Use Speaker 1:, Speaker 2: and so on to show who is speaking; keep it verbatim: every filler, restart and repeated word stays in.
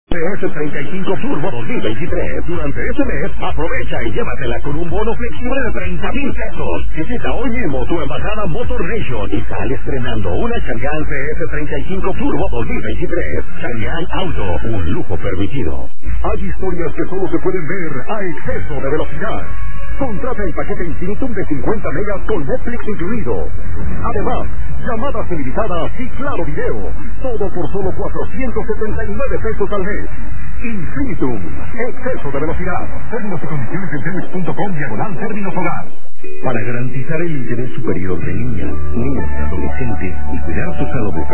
Speaker 1: S treinta y cinco Turbo dos mil veintitrés. Durante este mes, aprovecha y llévatela con un bono flexible de treinta mil pesos. Visita hoy mismo tu embajada Motor Nation y sale estrenando una Chang'an C S treinta y cinco Turbo dos mil veintitrés. Chang'an Auto, un lujo permitido. Hay historias que solo se pueden ver a exceso de velocidad. Contrata el paquete Infinitum de cincuenta megas con Netflix incluido. Además, llamadas ilimitadas y claro video. Todo por solo cuatrocientos setenta y nueve pesos al mes. Infinitum, exceso de velocidad. Términos y condiciones en telmex punto com diagonal términos hogar. Para garantizar el interés superior de niñas, niños y adolescentes y cuidar su salud bucal,